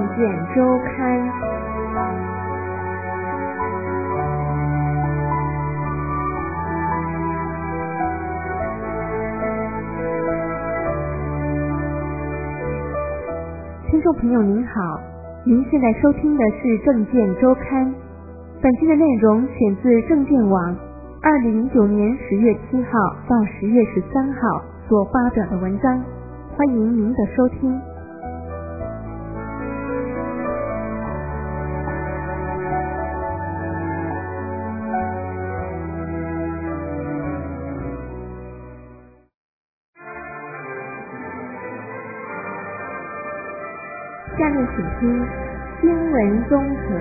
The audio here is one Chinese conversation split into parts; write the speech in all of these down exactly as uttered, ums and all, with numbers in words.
见周刊。听众朋友您好，您现在收听的是政见周刊，本期的内容选自政见网二零零九年十月七号到十月十三号所发表的文章，欢迎您的收听。下面请听新闻综合。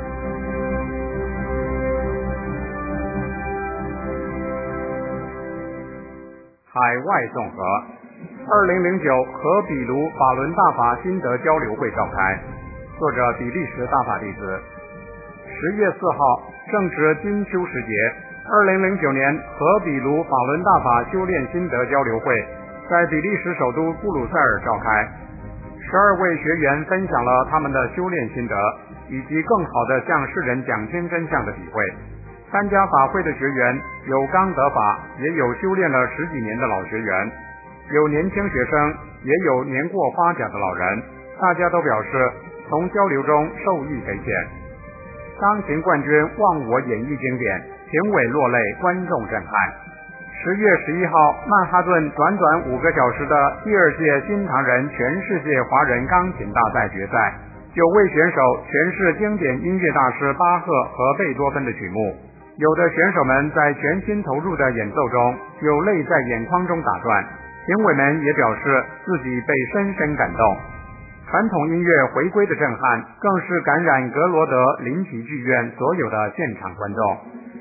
海外综合。二零零九和比卢法轮大法心得交流会召开，作者比利时大法弟子。十月四号正值金秋时节，二零零九年和比卢法轮大法修炼心得交流会在比利时首都布鲁塞尔召开。十二位学员分享了他们的修炼心得，以及更好地向世人讲清真相的体会。参加法会的学员有刚得法，也有修炼了十几年的老学员，有年轻学生，也有年过花甲的老人。大家都表示从交流中受益匪浅。钢琴冠军忘我演绎经典，评委落泪，观众震撼。十月十一号，曼哈顿短短五个小时的第二届新唐人全世界华人钢琴大赛决赛，九位选手诠释经典音乐大师巴赫和贝多芬的曲目。有的选手们在全心投入的演奏中，有泪在眼眶中打转，评委们也表示自己被深深感动。传统音乐回归的震撼，更是感染格罗德林奇剧院所有的现场观众。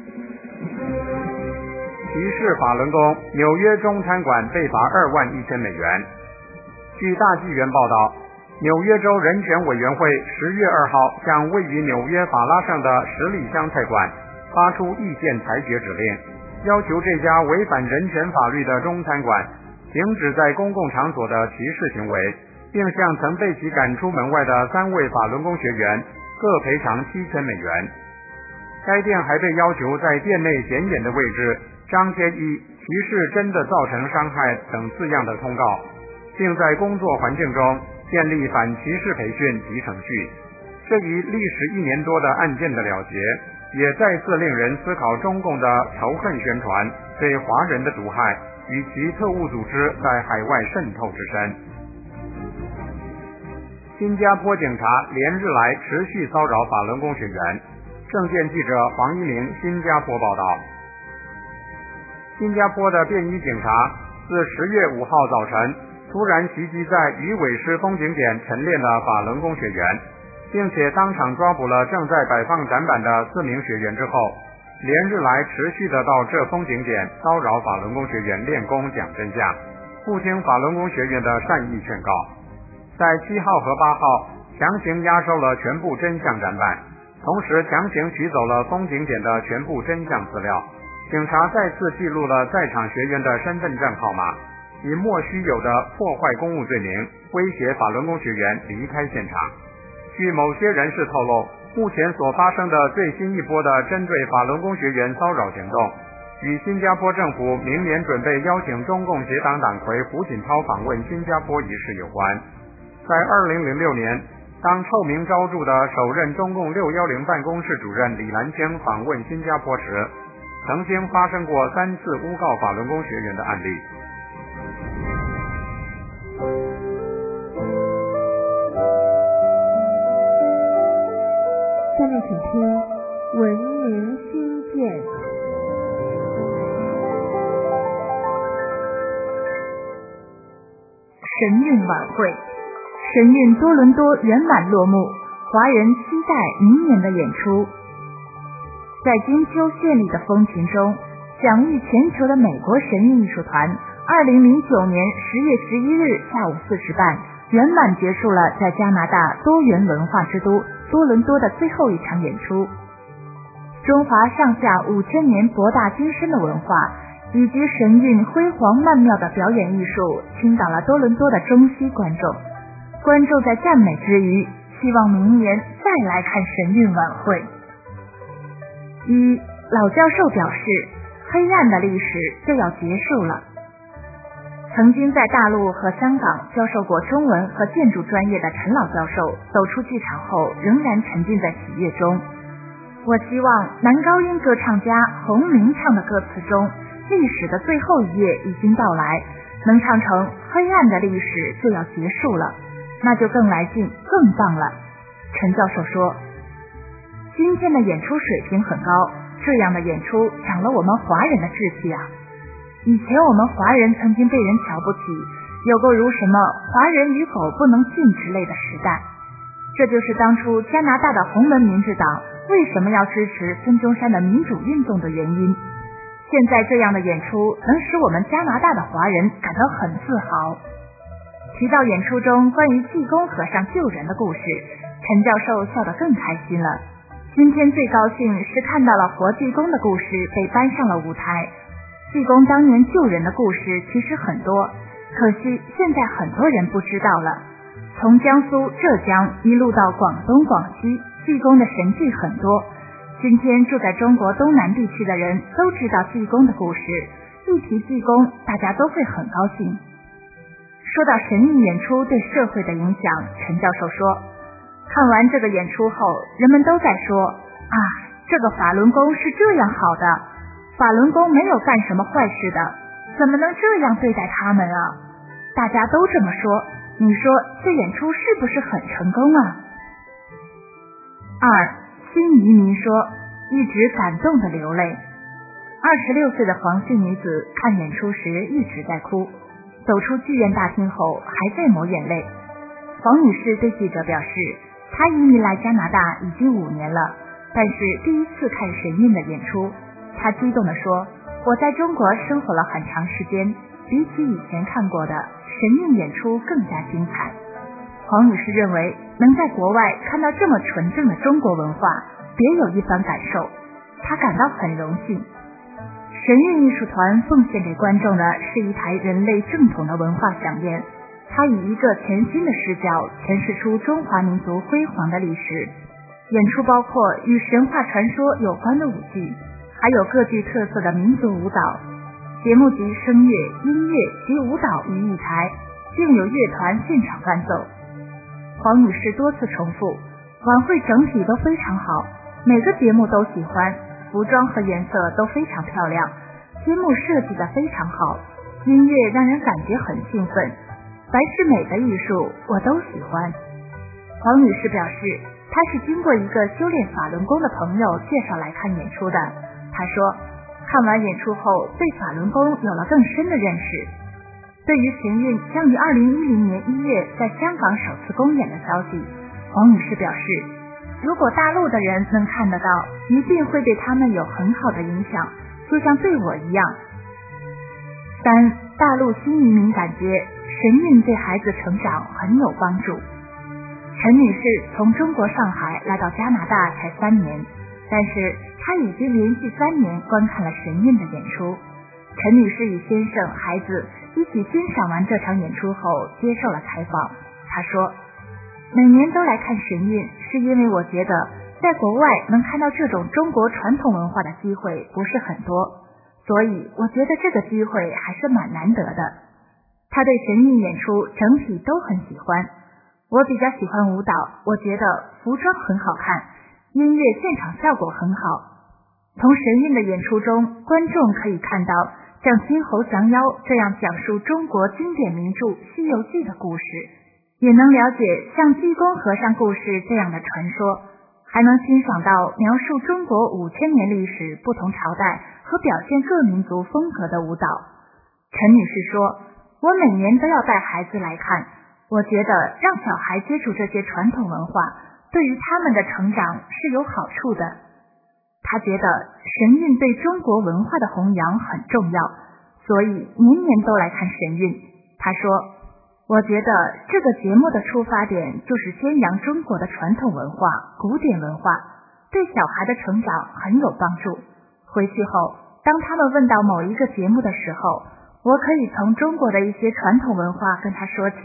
骑士法轮功，纽约中餐馆被罚二万一千美元。据大纪元报道，纽约州人权委员会十月二号向位于纽约法拉盛的十里香菜馆发出意见裁决指令，要求这家违反人权法律的中餐馆停止在公共场所的歧视行为，并向曾被其赶出门外的三位法轮功学员各赔偿七千美元。该店还被要求在店内显眼的位置张贴以歧视真的造成伤害等字样的通告，并在工作环境中建立反歧视培训及程序。这一历时一年多的案件的了结，也再次令人思考中共的仇恨宣传对华人的毒害与其特务组织在海外渗透之深。新加坡警察连日来持续骚扰法轮功学员。政见记者黄一鸣新加坡报道。新加坡的便衣警察自十月五号早晨突然袭击在鱼尾狮风景点晨练的法轮功学员，并且当场抓捕了正在摆放展板的四名学员之后，连日来持续的到这风景点骚扰法轮功学员练功讲真相，不听法轮功学员的善意劝告。在七号和八号强行押收了全部真相展板，同时强行取走了风景点的全部真相资料。警察再次记录了在场学员的身份证号码，以莫须有的破坏公务罪名威胁法轮功学员离开现场。据某些人士透露，目前所发生的最新一波的针对法轮功学员骚扰行动，与新加坡政府明年准备邀请中共协党党魁胡锦涛访问新加坡一事有关。在二零零六年，当臭名昭著的首任中共六一零办公室主任李兰清访问新加坡时，曾经发生过三次诬告法轮功学员的案例。 下面请听文明新建。 神韵晚会，神韵多伦多圆满落幕，华人期待明年的演出。在金秋绚丽的风情中，享誉全球的美国神韵艺术团二零零九年十月十一日下午四时半圆满结束了在加拿大多元文化之都多伦多的最后一场演出。中华上下五千年博大精深的文化以及神韵辉煌曼妙的表演艺术倾倒了多伦多的中西观众。观众在赞美之余希望明年再来看神韵晚会。一老教授表示，黑暗的历史就要结束了。曾经在大陆和香港教授过中文和建筑专业的陈老教授走出剧场后，仍然沉浸在喜悦中。我希望男高音歌唱家洪明唱的歌词中，历史的最后一页已经到来，能唱成黑暗的历史就要结束了，那就更来劲更棒了。陈教授说，今天的演出水平很高，这样的演出长了我们华人的志气啊。以前我们华人曾经被人瞧不起，有过如什么华人与狗不能进之类的时代，这就是当初加拿大的红门民治党为什么要支持孙中山的民主运动的原因。现在这样的演出能使我们加拿大的华人感到很自豪。提到演出中关于济公和尚救人的故事，陈教授笑得更开心了。今天最高兴是看到了活济公的故事被搬上了舞台。济公当年救人的故事其实很多，可惜现在很多人不知道了。从江苏、浙江一路到广东、广西，济公的神迹很多。今天住在中国东南地区的人都知道济公的故事，一提济公，大家都会很高兴。说到神韵演出对社会的影响，陈教授说，看完这个演出后，人们都在说啊，这个法轮功是这样好的，法轮功没有干什么坏事的，怎么能这样对待他们啊？大家都这么说，你说这演出是不是很成功啊？二，新移民说，一直感动的流泪。二十六岁的黄姓女子看演出时一直在哭，走出剧院大厅后还在抹眼泪。黄女士对记者表示，她移民来加拿大已经五年了，但是第一次看神韵的演出，她激动地说，我在中国生活了很长时间，比起以前看过的神韵演出更加精彩。黄女士认为能在国外看到这么纯正的中国文化，别有一番感受，她感到很荣幸。神韵艺术团奉献给观众的是一台人类正统的文化响宴，它以一个全新的视角诠释出中华民族辉煌的历史。演出包括与神话传说有关的舞剧，还有各具特色的民族舞蹈。节目集声乐、音乐及舞蹈于一台，并有乐团现场伴奏。黄女士多次重复，晚会整体都非常好，每个节目都喜欢，服装和颜色都非常漂亮，节目设计得非常好，音乐让人感觉很兴奋，凡是美的艺术我都喜欢。黄女士表示，她是经过一个修炼法轮功的朋友介绍来看演出的。她说，看完演出后对法轮功有了更深的认识。对于神韵将于二零一零年一月在香港首次公演的消息，黄女士表示，如果大陆的人能看得到，一定会对他们有很好的影响，就像对我一样。三，大陆新移民感觉神韵对孩子成长很有帮助。陈女士从中国上海来到加拿大才三年，但是她已经连续三年观看了神韵的演出。陈女士与先生、孩子一起欣赏完这场演出后接受了采访。她说，每年都来看神韵，是因为我觉得在国外能看到这种中国传统文化的机会不是很多，所以我觉得这个机会还是蛮难得的。她对神韵演出整体都很喜欢。我比较喜欢舞蹈，我觉得服装很好看，音乐现场效果很好。从神韵的演出中，观众可以看到像金猴降妖这样讲述中国经典名著《西游记》的故事，也能了解像济公和尚故事这样的传说，还能欣赏到描述中国五千年历史不同朝代和表现各民族风格的舞蹈。陈女士说，我每年都要带孩子来看，我觉得让小孩接触这些传统文化，对于他们的成长是有好处的。她觉得神韵对中国文化的弘扬很重要，所以年年都来看神韵。她说，我觉得这个节目的出发点就是宣扬中国的传统文化、古典文化，对小孩的成长很有帮助。回去后，当他们问到某一个节目的时候，我可以从中国的一些传统文化跟他说起，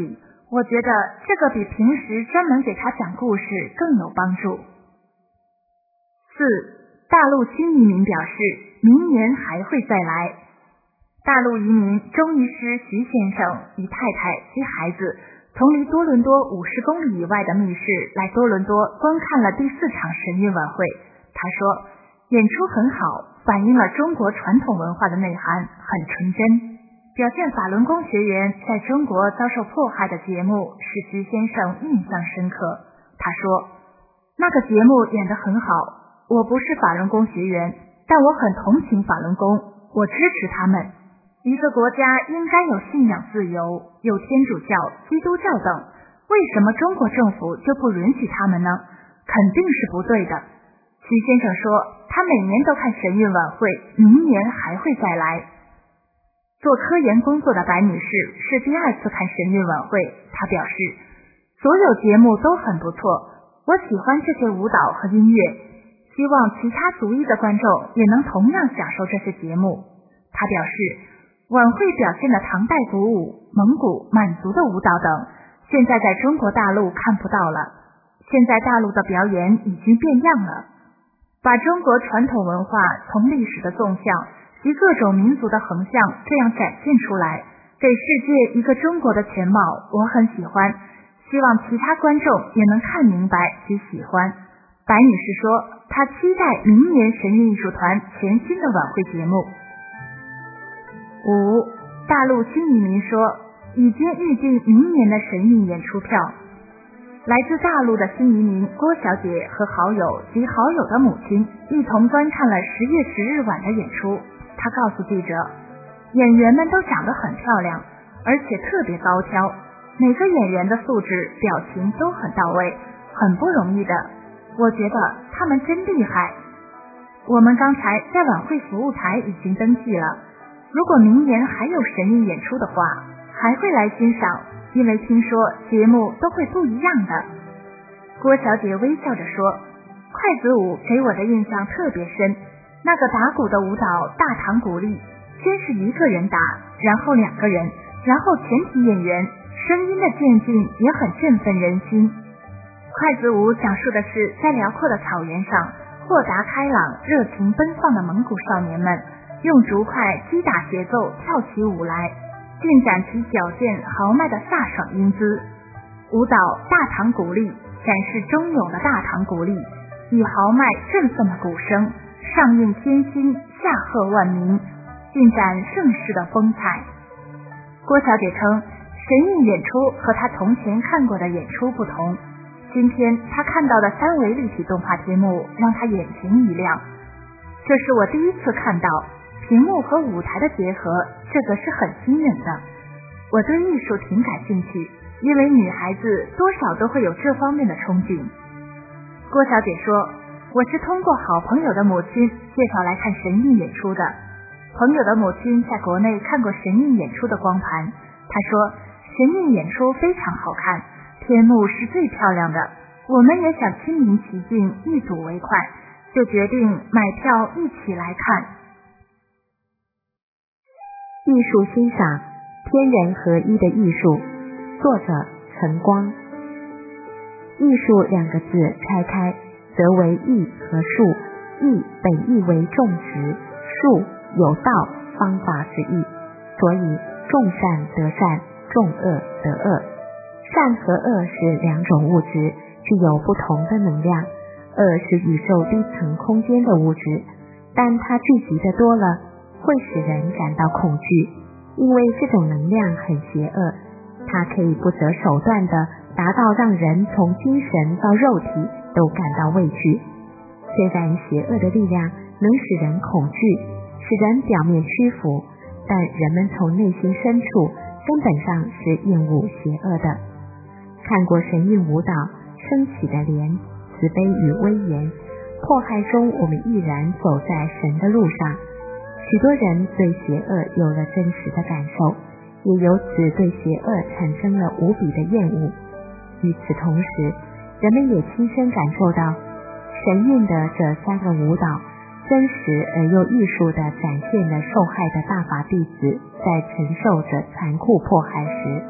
我觉得这个比平时专门给他讲故事更有帮助。四，大陆新移民表示明年还会再来。大陆移民中医师徐先生与太太及孩子从离多伦多五十公里以外的密市来多伦多观看了第四场神韵晚会。他说，演出很好，反映了中国传统文化的内涵，很纯真。表现法轮功学员在中国遭受迫害的节目使徐先生印象深刻。他说，那个节目演得很好，我不是法轮功学员，但我很同情法轮功，我支持他们。一个国家应该有信仰自由，有天主教、基督教等，为什么中国政府就不允许他们呢？肯定是不对的。徐先生说，他每年都看神韵晚会，明年还会再来。做科研工作的白女士是第二次看神韵晚会，她表示，所有节目都很不错，我喜欢这些舞蹈和音乐，希望其他族裔的观众也能同样享受这些节目。她表示，晚会表现的唐代鼓舞、蒙古、满族的舞蹈等，现在在中国大陆看不到了。现在大陆的表演已经变样了，把中国传统文化从历史的纵向及各种民族的横向这样展现出来，给世界一个中国的全貌，我很喜欢，希望其他观众也能看明白及喜欢。白女士说，她期待明年神韵艺术团全新的晚会节目。五，大陆新移民说，已经预定明年的神韵演出票。来自大陆的新移民郭小姐和好友及好友的母亲一同观看了十月十日晚的演出。她告诉记者，演员们都长得很漂亮，而且特别高挑，每个演员的素质、表情都很到位，很不容易的。我觉得他们真厉害。我们刚才在晚会服务台已经登记了，如果明年还有神韵演出的话，还会来欣赏，因为听说节目都会不一样的。郭小姐微笑着说，筷子舞给我的印象特别深，那个打鼓的舞蹈大唐鼓励，先是一个人打，然后两个人，然后全体演员，声音的渐进也很振奋人心。筷子舞讲述的是在辽阔的草原上，豁达开朗、热情奔放的蒙古少年们用竹筷击打节奏跳起舞来，尽展其矫健豪迈的飒爽英姿。舞蹈大唐鼓励展示忠勇的大唐鼓励，以豪迈振奋的鼓声上应天心，下贺万民，尽展盛世的风采。郭小姐称，神韵演出和她从前看过的演出不同，今天她看到的三维立体动画节目让她眼前一亮。这是我第一次看到屏幕和舞台的结合，这个是很新颖的。我对艺术挺感兴趣，因为女孩子多少都会有这方面的憧憬。郭小姐说，我是通过好朋友的母亲介绍来看神韵演出的，朋友的母亲在国内看过神韵演出的光盘，她说神韵演出非常好看，天幕是最漂亮的，我们也想亲临其境，一睹为快，就决定买票一起来看。 艺术欣赏，天人合一的艺术，作者陈光。艺术两个字拆开，则为艺和术。艺本意为种植，术有道方法之意，所以种善得善，种恶得恶。善和恶是两种物质，具有不同的能量。恶是宇宙低层空间的物质，但它聚集的多了，会使人感到恐惧，因为这种能量很邪恶，它可以不择手段的达到让人从精神到肉体都感到畏惧。虽然邪恶的力量能使人恐惧，使人表面屈服，但人们从内心深处根本上是厌恶邪恶的。看过神韵舞蹈升起的莲，慈悲与威严，迫害中我们毅然走在神的路上。许多人对邪恶有了真实的感受，也由此对邪恶产生了无比的厌恶。与此同时，人们也亲身感受到神韵的这三个舞蹈真实而又艺术地展现了受害的大法弟子在承受着残酷迫害时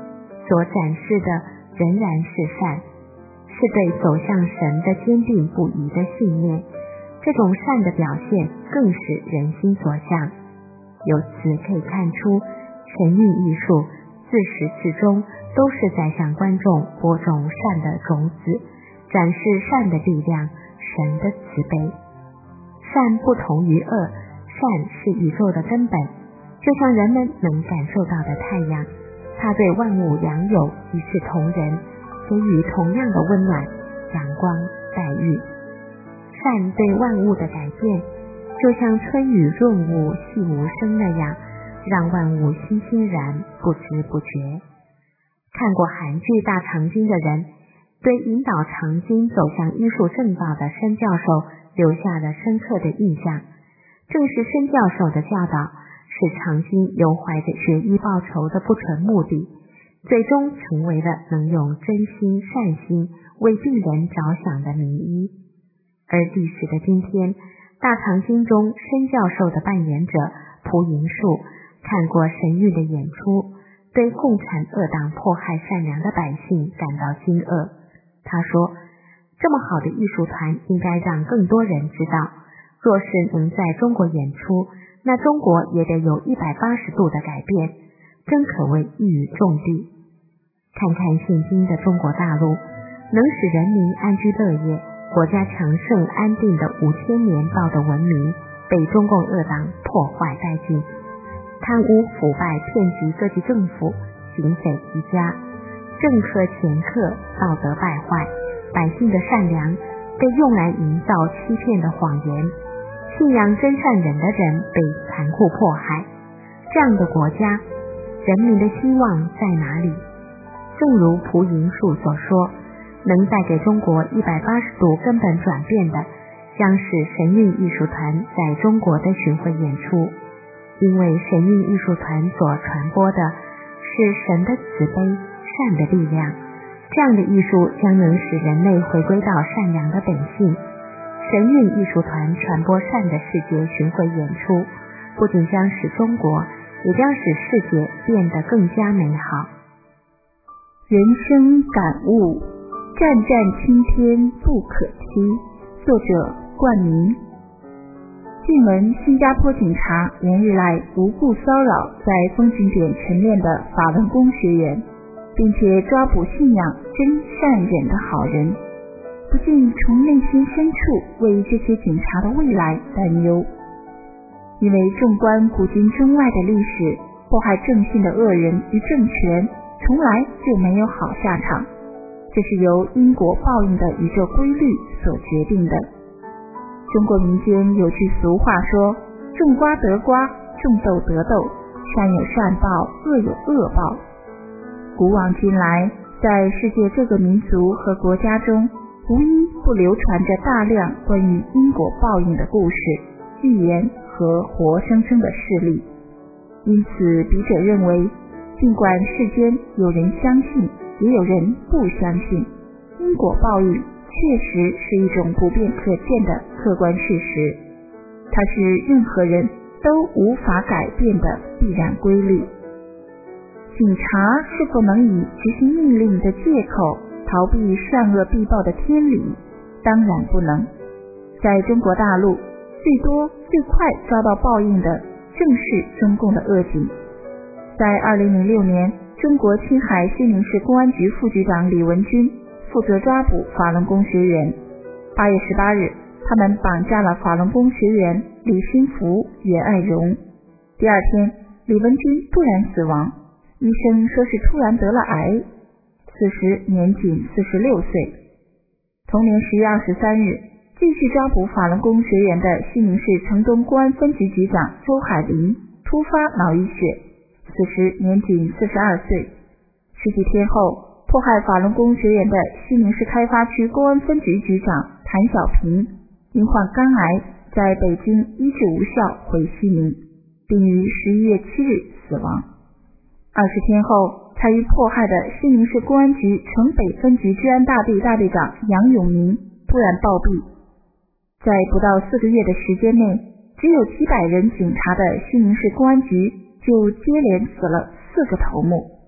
所展示的仍然是善，是对走向神的坚定不移的信念。这种善的表现更是人心所向。由此可以看出，神韵艺术自始至终都是在向观众播种善的种子，展示善的力量，神的慈悲。善不同于恶，善是宇宙的根本，就像人们能感受到的太阳，它对万物良友，一视同仁，给予同样的温暖、阳光、待遇。善对万物的改变，就像春雨润物细无声那样，让万物欣欣然，不知不觉。看过韩剧《大长今》的人，对引导长今走向医术正道的申教授留下了深刻的印象。正是申教授的教导，使长今有怀着学医报仇的不纯目的，最终成为了能用真心善心为病人着想的名医。而历史的今天，大长今中申教授的扮演者蒲银树看过神谕的演出，对共产恶党迫害善良的百姓感到惊愕。他说，这么好的艺术团应该让更多人知道，若是能在中国演出，那中国也得有一百八十度的改变，真可谓一语中的。看看现今的中国大陆，能使人民安居乐业，国家强盛安定的五千年道德文明被中共恶党破坏殆尽，贪污腐败遍及各地政府，警匪一家，政客掮客，道德败坏，百姓的善良被用来营造欺骗的谎言，信仰真善忍的人被残酷迫害。这样的国家，人民的希望在哪里？正如蒲银树所说，能带给中国一百八十度根本转变的，将是神韵艺术团在中国的巡回演出。因为神韵艺术团所传播的是神的慈悲、善的力量，这样的艺术将能使人类回归到善良的本性。神韵艺术团传播善的世界巡回演出，不仅将使中国，也将使世界变得更加美好。 人生感悟，战战青天不可欺。作者冠名。近闻新加坡警察连日来无故骚扰在风景点晨练的法轮功学员，并且抓捕信仰真善忍的好人，不禁从内心深处为这些警察的未来担忧。因为纵观古今中外的历史，迫害正信的恶人与政权从来就没有好下场，这是由因果报应的宇宙规律所决定的。中国民间有句俗话说，种瓜得瓜，种豆得豆，善有善报，恶有恶报。古往今来，在世界各个民族和国家中，无一不流传着大量关于因果报应的故事、寓言和活生生的事例。因此笔者认为，尽管世间有人相信，也有人不相信，因果报应确实是一种不变可见的客观事实，它是任何人都无法改变的必然规律。警察是否能以执行命令的借口逃避善恶必报的天理？当然不能。在中国大陆，最多最快遭到报应的正是中共的恶警。在二零零六年，中国青海西宁市公安局副局长李文军负责抓捕法轮功学员。八月十八日，他们绑架了法轮功学员李新福、袁爱荣。第二天，李文军突然死亡，医生说是突然得了癌，此时年仅四十六岁。同年十月二十三日，继续抓捕法轮功学员的西宁市城东公安分局局长周海林突发脑溢血，此时年仅四十二岁。十几天后，迫害法轮功学员的西宁市开发区公安分局局长谭小平因患肝癌，在北京医治无效回西宁，并于十一月七日死亡。二十天后，参与迫害的西宁市公安局城北分局治安大队大队长杨永明突然暴毙。在不到四个月的时间内，只有几百人警察的西宁市公安局就接连死了四个头目，可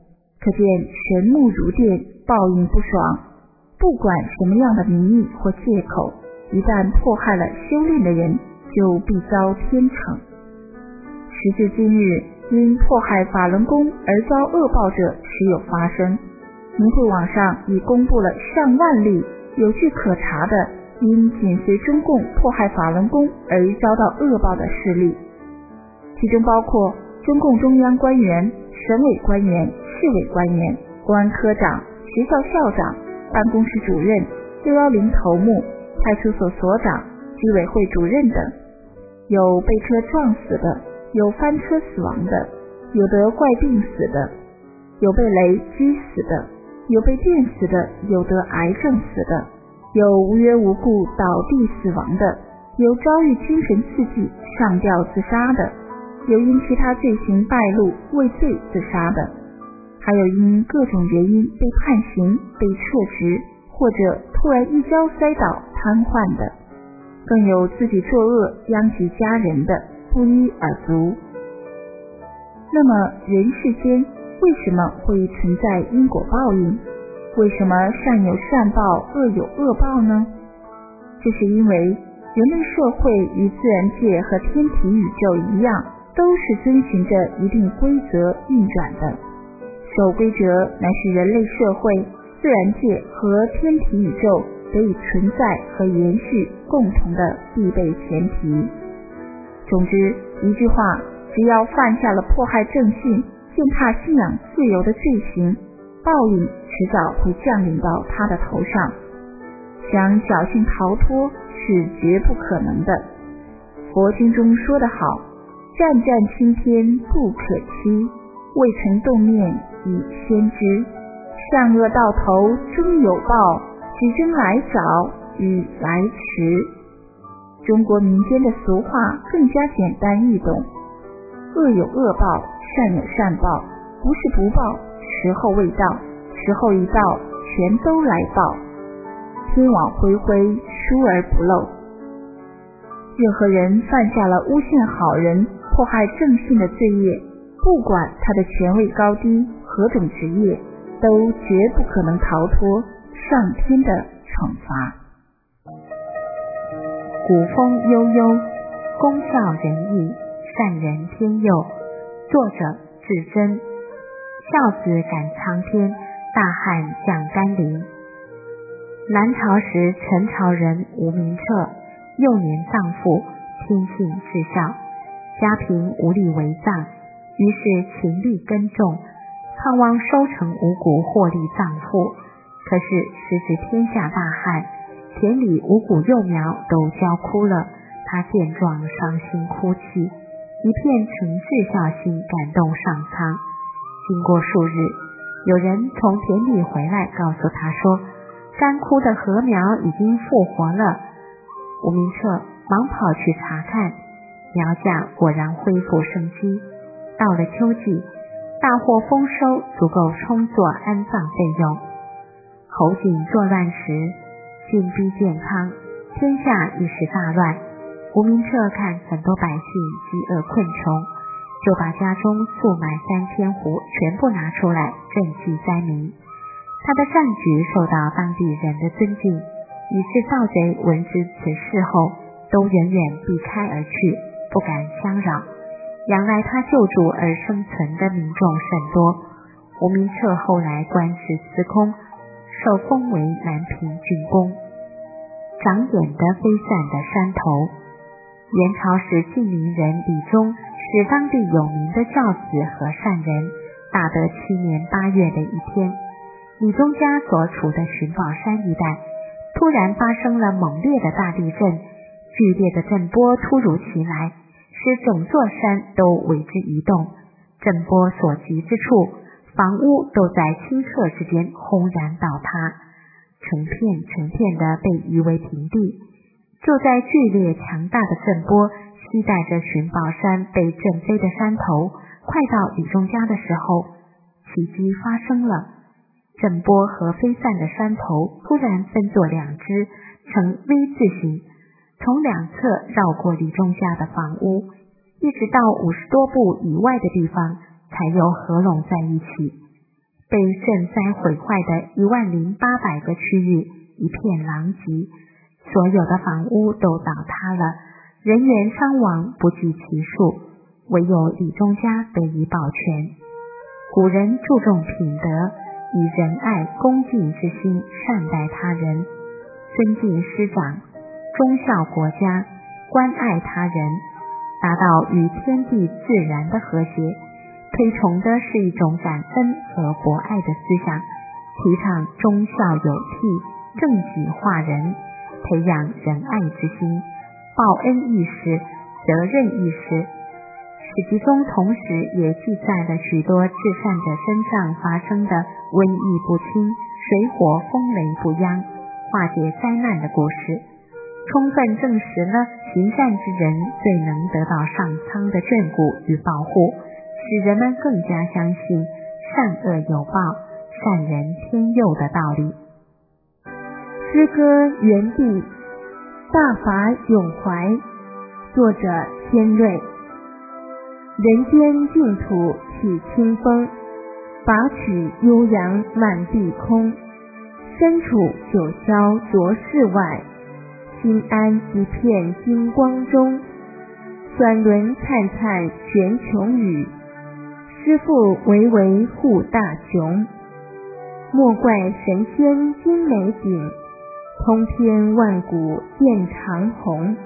可见神目如电，报应不爽。不管什么样的名义或借口，一旦迫害了修炼的人，就必遭天惩。时至今日，因迫害法轮功而遭恶报者时有发生。明慧网上已公布了上万例有据可查的因紧随中共迫害法轮功而遭到恶报的事例，其中包括中共中央官员、省委官员、市委官员、公安科长、学校校长、办公室主任、六一零头目、派出所所长、居委会主任等。有被车撞死的，有翻车死亡的，有得怪病死的，有被雷击死的，有被电死的，有得癌症死的，有无缘无故倒地死亡的，有遭遇精神刺激上吊自杀的，有因其他罪行败露畏罪自杀的，还有因各种原因被判刑、被撤职，或者突然一跤摔倒瘫痪的，更有自己作恶殃及家人的，不一而足。那么人世间为什么会存在因果报应？为什么善有善报，恶有恶报呢？这是因为人类社会与自然界和天体宇宙一样，都是遵循着一定规则运转的。守规则乃是人类社会、自然界和天体宇宙得以存在和延续共同的必备前提。总之一句话，只要犯下了迫害正信、践踏信仰自由的罪行，报应迟早会降临到他的头上。想侥幸逃脱是绝不可能的。佛经中说得好，战战兢兢不可欺，未曾动念已先知，善恶到头终有报，只争来早与来迟。中国民间的俗话更加简单易懂，恶有恶报，善有善报，不是不报，时候未到，时候一到，全都来报。天网恢恢，疏而不漏。任何人犯下了诬陷好人、迫害正信的罪业，不管他的权位高低、何种职业，都绝不可能逃脱上天的惩罚。 古风悠悠，忠孝仁义，善人天佑。作者至真。孝子感苍天，大汉降甘霖。南朝时陈朝人吴明彻幼年丧父，天性至孝，家贫无力为葬，于是勤力耕种，盼望收成五谷获利葬父。可是时值天下大旱，田里五谷幼苗都焦枯了，他见状伤心哭泣，一片诚挚孝心感动上苍。经过数日，有人从田里回来告诉他说，干枯的禾苗已经复活了。吴明彻忙跑去查看，苗架果然恢复生机。到了秋季，大获丰收，足够充作安葬费用。侯景作乱时，进逼健康，天下一时大乱。吴明彻看很多百姓饥饿困穷，就把家中粟买三千斛全部拿出来赈济灾民。他的善举受到当地人的尊敬，于是盗贼闻知此事后，都远远避开而去，不敢相扰。仰赖他救助而生存的民众甚多。吴明彻后来官至司空，受封为南平郡公。长眼的飞散的山头。元朝时晋陵人李忠是当地有名的孝子和善人。大德七年八月的一天，李忠家所处的寻宝山一带突然发生了猛烈的大地震，剧烈的震波突如其来，使整座山都为之移动。震波所及之处，房屋都在顷刻之间轰然倒塌，成片成片的被夷为平地。就在剧烈强大的震波携带着寻宝山被震飞的山头快到李忠家的时候，奇迹发生了。震波和飞散的山头突然分作两支，呈 V 字形，从两侧绕过李忠家的房屋，一直到五十多步以外的地方才又合拢在一起。 被震灾毁坏的一万零八百个区域一片狼藉，所有的房屋都倒塌了，人员伤亡不计其数，唯有李中嘉得以保全。古人注重品德，以仁爱恭敬之心善待他人，尊敬师长，忠孝国家，关爱他人，达到与天地自然的和谐。推崇的是一种感恩和博爱的思想，提倡忠孝有悌，正己化人，培养仁爱之心，报恩意识，责任意识。史记中同时也记载了许多至善者身上发生的瘟疫不侵、水火风雷不殃、化解灾难的故事，充分证实了行善之人最能得到上苍的眷顾与保护，使人们更加相信善恶有报、善人天佑的道理。 诗歌原地，大法永怀，作者千瑞。人间净土起清风，拔取悠扬满地空。身处九霄浊世外，心安一片金光中。转轮灿灿悬琼宇，师父巍巍护大雄。莫怪神仙金美景，通天万古见长虹。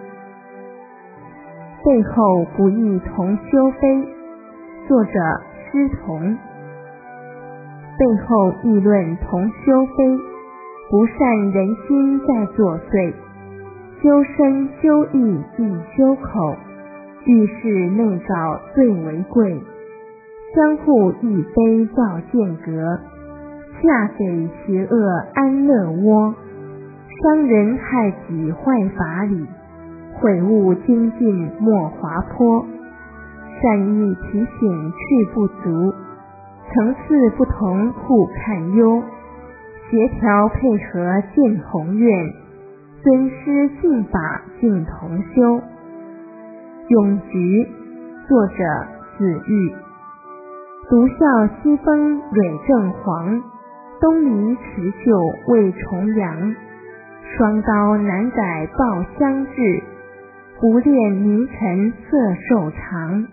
背后不易同修飞，作者师同。背后议论同修飞，不善人心在作祟。修身修意必修口，遇事内照最为贵。相互一杯造间隔，下给邪恶安乐窝。伤人害己坏法理，悔悟精进莫滑坡。善意提醒去不足，层次不同互堪忧。协调配合见宏愿，尊师信法尽同修。咏菊，作者子玉。独笑西风蕊正黄，东篱持旧为重阳。双刀难改报相制，不恋迷尘色寿长。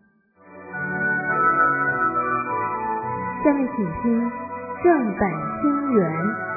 下面请听正本清源。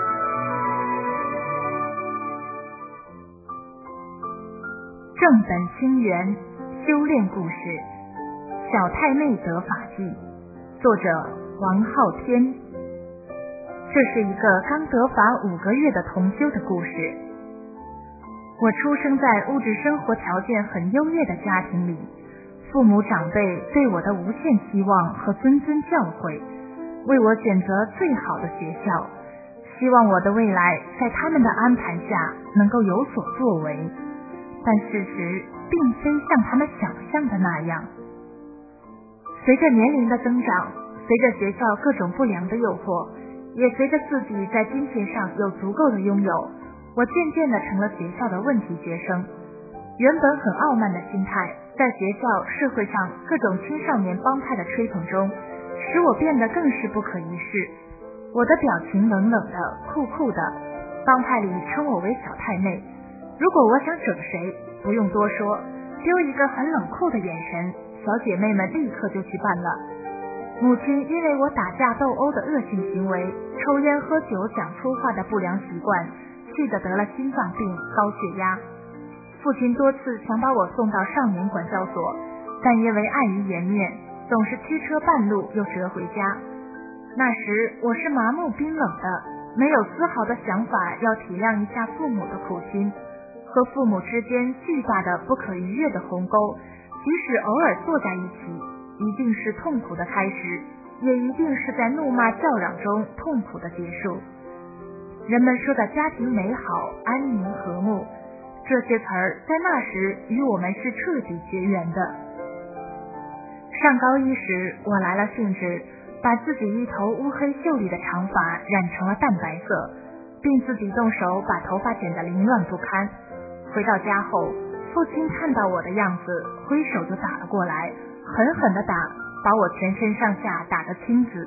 正本清源，修炼故事，小太妹得法纪，作者王浩天。这是一个刚得法五个月的同修的故事。我出生在物质生活条件很优越的家庭里，父母长辈对我的无限期望和谆谆教诲，为我选择最好的学校，希望我的未来在他们的安排下能够有所作为。但事实并非像他们想象的那样。随着年龄的增长，随着学校各种不良的诱惑，也随着自己在金钱上有足够的拥有，我渐渐地成了学校的问题学生。原本很傲慢的心态，在学校社会上各种青少年帮派的吹捧中，使我变得更是不可一世。我的表情冷冷的、酷酷的，帮派里称我为小太妹。如果我想整谁，不用多说，丢一个很冷酷的眼神，小姐妹们立刻就去办了。母亲因为我打架斗殴的恶性行为，抽烟喝酒讲粗话的不良习惯，气得得了心脏病、高血压。父亲多次想把我送到少年管教所，但因为碍于颜面，总是驱车半路又折回家。那时我是麻木冰冷的，没有丝毫的想法要体谅一下父母的苦心。和父母之间巨大的不可逾越的鸿沟，即使偶尔坐在一起，一定是痛苦的开始，也一定是在怒骂叫嚷中痛苦的结束。人们说的家庭美好、安宁和睦，这些词儿在那时与我们是彻底绝缘的。上高一时，我来了兴致，把自己一头乌黑秀丽的长发染成了淡白色，并自己动手把头发剪得凌乱不堪。回到家后，父亲看到我的样子，挥手就打了过来，狠狠地打，把我全身上下打得青紫。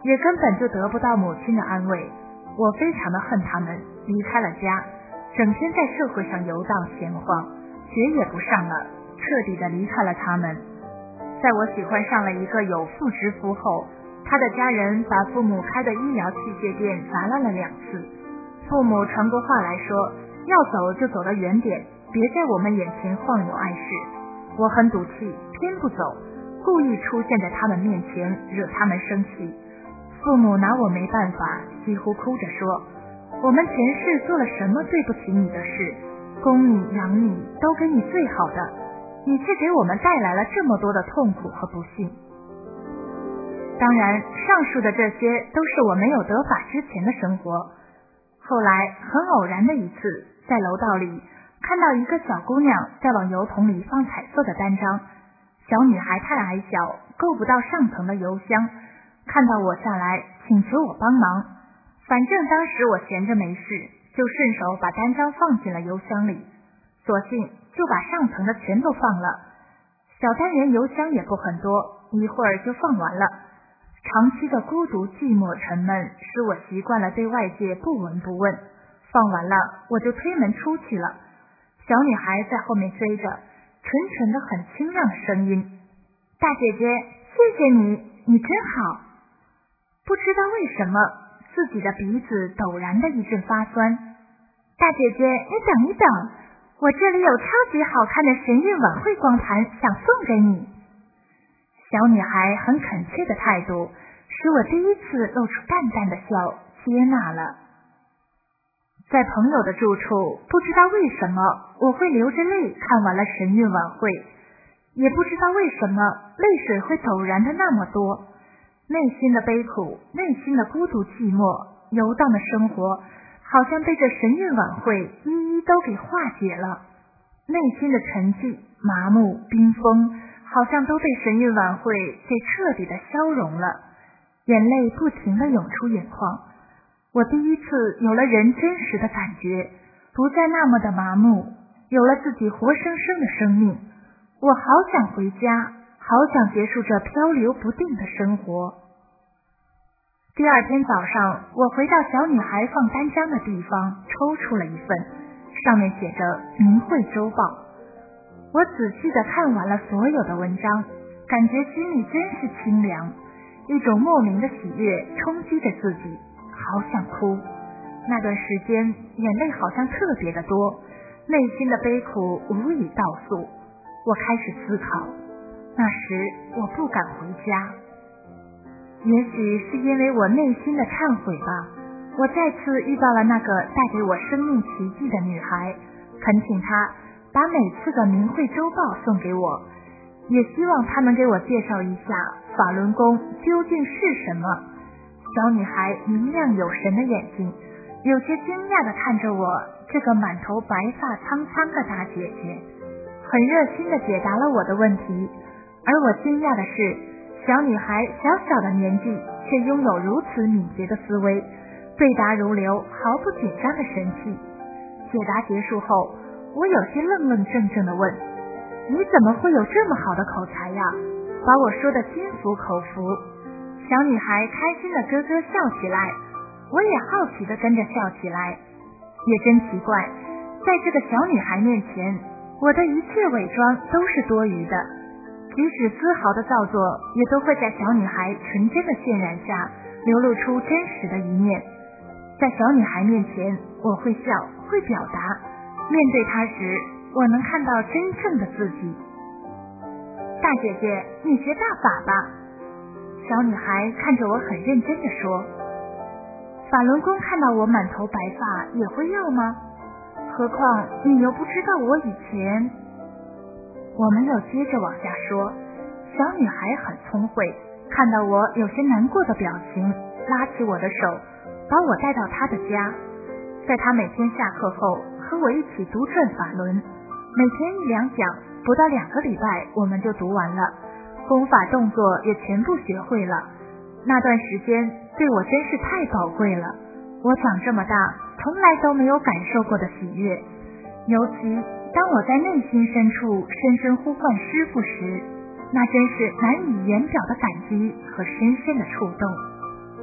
也根本就得不到母亲的安慰。我非常的恨他们，离开了家，整天在社会上游荡闲晃，学也不上了，彻底的离开了他们。在我喜欢上了一个有妇之夫后，他的家人把父母开的医疗器械店砸烂了两次。父母传过话来说，要走就走得远点，别在我们眼前晃悠碍事。我很赌气，偏不走，故意出现在他们面前，惹他们生气。父母拿我没办法，几乎哭着说，我们前世做了什么对不起你的事，供你养你都给你最好的，你却给我们带来了这么多的痛苦和不幸。当然，上述的这些都是我没有得法之前的生活。后来很偶然的一次，在楼道里看到一个小姑娘在往油桶里放彩色的单张，小女孩太矮小，够不到上层的油箱，看到我下来请求我帮忙。反正当时我闲着没事，就顺手把单张放进了油箱里，索性就把上层的全都放了。小单元油箱也不很多，一会儿就放完了。长期的孤独寂寞沉闷使我习惯了对外界不闻不问，放完了我就推门出去了。小女孩在后面追着，纯纯的很清亮的声音，大姐姐谢谢你，你真好。不知道为什么自己的鼻子陡然的一阵发酸。大姐姐你等一等，我这里有超级好看的神韵晚会光盘想送给你。小女孩很恳切的态度使我第一次露出淡淡的笑，接纳了。在朋友的住处，不知道为什么我会流着泪看完了神韵晚会，也不知道为什么泪水会陡然的那么多。内心的悲苦，内心的孤独寂寞，游荡的生活好像被这神韵晚会一一都给化解了。内心的沉寂、麻木、冰封好像都被神韵晚会给彻底的消融了，眼泪不停地涌出眼眶。我第一次有了人真实的感觉，不再那么的麻木，有了自己活生生的生命。我好想回家，好想结束这漂流不定的生活。第二天早上，我回到小女孩放单张的地方，抽出了一份，上面写着明慧周报。我仔细地看完了所有的文章，感觉心里真是清凉，一种莫名的喜悦冲击着自己，好想哭。那段时间眼泪好像特别的多，内心的悲苦无以道诉。我开始思考，那时我不敢回家，也许是因为我内心的忏悔吧。我再次遇到了那个带给我生命奇迹的女孩，恳请她把每次的明慧周报送给我，也希望她能给我介绍一下法轮功究竟是什么。小女孩明亮有神的眼睛有些惊讶地看着我这个满头白发苍苍的大姐姐，很热心地解答了我的问题。而我惊讶的是，小女孩小小的年纪却拥有如此敏捷的思维，对答如流，毫不紧张的神气。解答结束后，我有些愣愣怔怔地问，你怎么会有这么好的口才呀？把我说得心服口服。小女孩开心地咯咯笑起来，我也好奇地跟着笑起来。也真奇怪，在这个小女孩面前，我的一切伪装都是多余的，即使丝毫的造作也都会在小女孩纯真的渲染下流露出真实的一面。在小女孩面前，我会笑，会表达，面对她时，我能看到真正的自己。大姐姐，你学大法吧？小女孩看着我很认真地说。法轮功看到我满头白发也会要吗？何况你又不知道我以前……我没有接着往下说。小女孩很聪慧，看到我有些难过的表情，拉起我的手，把我带到她的家。在她每天下课后和我一起读转法轮，每天一两讲，不到两个礼拜我们就读完了，功法动作也全部学会了。那段时间对我真是太宝贵了，我长这么大从来都没有感受过的喜悦，尤其当我在内心深处深深呼唤师父时，那真是难以言表的感激和深深的触动。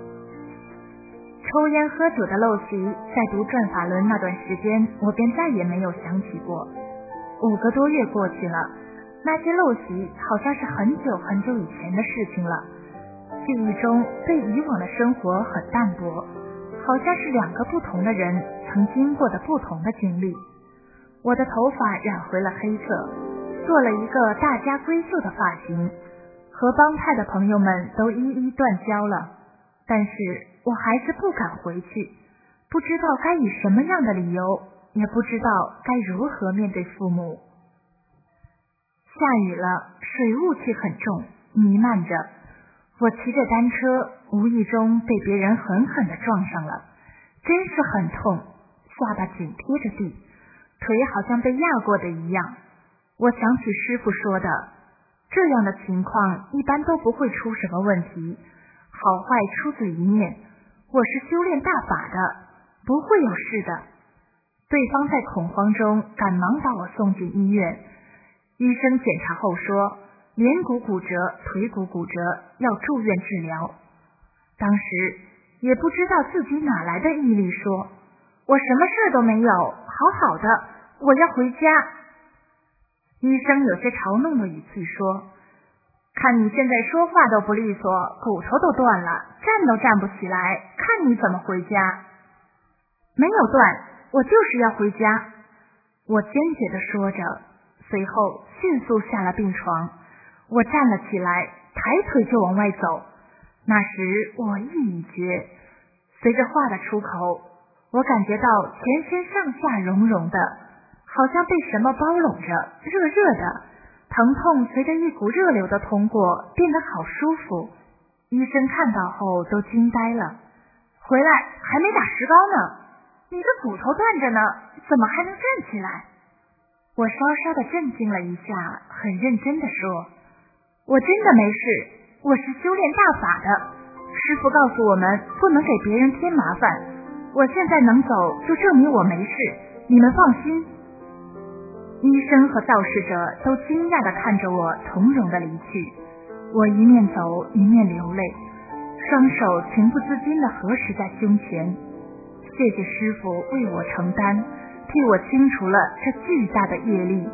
抽烟喝酒的陋习，在读转法轮那段时间，我便再也没有想起过。五个多月过去了，那些陋习好像是很久很久以前的事情了，记忆中对以往的生活很淡薄，好像是两个不同的人曾经过的不同的经历。我的头发染回了黑色，做了一个大家闺秀的发型，和帮派的朋友们都一一断交了，但是我还是不敢回去，不知道该以什么样的理由，也不知道该如何面对父母。下雨了，水雾气很重，弥漫着。我骑着单车，无意中被别人狠狠地撞上了，真是很痛，下巴紧贴着地，腿好像被压过的一样。我想起师父说的，这样的情况一般都不会出什么问题，好坏出自一念，我是修炼大法的，不会有事的。对方在恐慌中赶忙把我送进医院，医生检查后说，脸骨骨折，腿骨骨折，要住院治疗。当时也不知道自己哪来的毅力，说我什么事都没有，好好的，我要回家。医生有些嘲弄的语气说，看你现在说话都不利索，骨头都断了，站都站不起来，看你怎么回家。没有断，我就是要回家。我坚决地说着，随后迅速下了病床。我站了起来，抬腿就往外走。那时我意已决，随着话的出口，我感觉到全身上下绒绒的，好像被什么包拢着，热热的，疼痛随着一股热流的通过变得好舒服。医生看到后都惊呆了，回来还没打石膏呢，你的骨头断着呢，怎么还能站起来？我稍稍的震惊了一下，很认真的说，我真的没事，我是修炼大法的，师父告诉我们不能给别人添麻烦，我现在能走就证明我没事，你们放心。医生和肇事者都惊讶地看着我从容地离去，我一面走一面流泪，双手情不自禁地合十在胸前，谢谢师父为我承担，替我清除了这巨大的业力。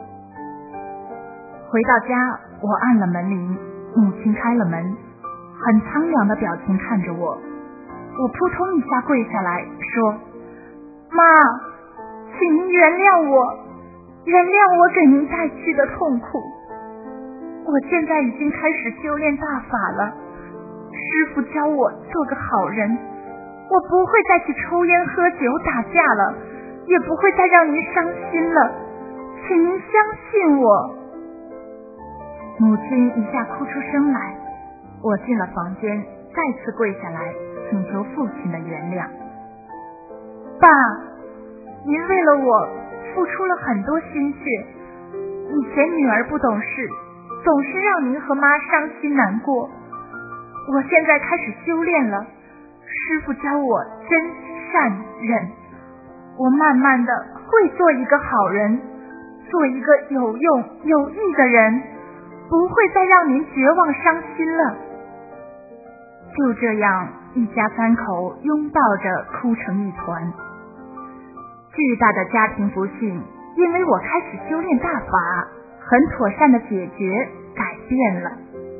回到家，我按了门铃，母亲开了门，很苍凉的表情看着我，我扑通一下跪下来说，妈，请您原谅我，原谅我给您带去的痛苦。我现在已经开始修炼大法了，师父教我做个好人，我不会再去抽烟喝酒打架了，也不会再让您伤心了，请您相信我。母亲一下哭出声来，我进了房间，再次跪下来请求父亲的原谅。爸，您为了我付出了很多心血，以前女儿不懂事，总是让您和妈伤心难过，我现在开始修炼了，师父教我真善忍，我慢慢的会做一个好人，做一个有用有益的人，不会再让您绝望伤心了。就这样，一家三口拥抱着哭成一团。巨大的家庭不幸，因为我开始修炼大法，很妥善的解决改变了。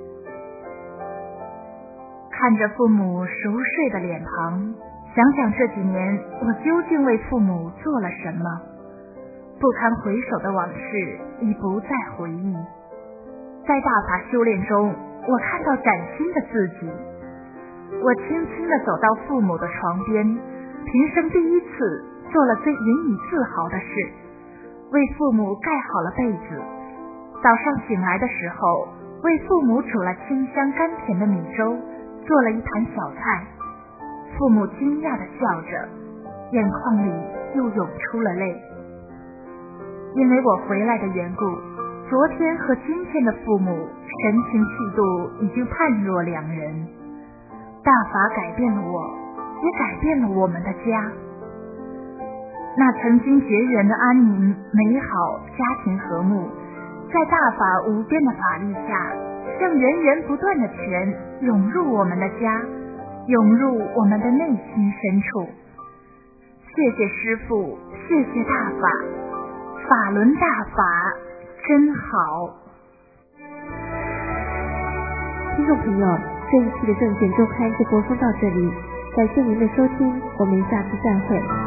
看着父母熟睡的脸庞，想想这几年我究竟为父母做了什么，不堪回首的往事已不再回忆。在大法修炼中，我看到崭新的自己。我轻轻地走到父母的床边，平生第一次做了最引以自豪的事，为父母盖好了被子。早上醒来的时候，为父母煮了清香甘甜的米粥，做了一盘小菜。父母惊讶地笑着，眼眶里又涌出了泪。因为我回来的缘故，昨天和今天的父母神情气度已经判若两人。大法改变了我，也改变了我们的家。那曾经绝缘的安宁、美好、家庭和睦，在大法无边的法力下，像源源不断的泉涌入我们的家， 涌入我们的内心深处。谢谢师父，谢谢大法，法轮大法真好。 听众朋友，这一期的证件周刊就播送到这里，感谢您的收听，我们下次再会。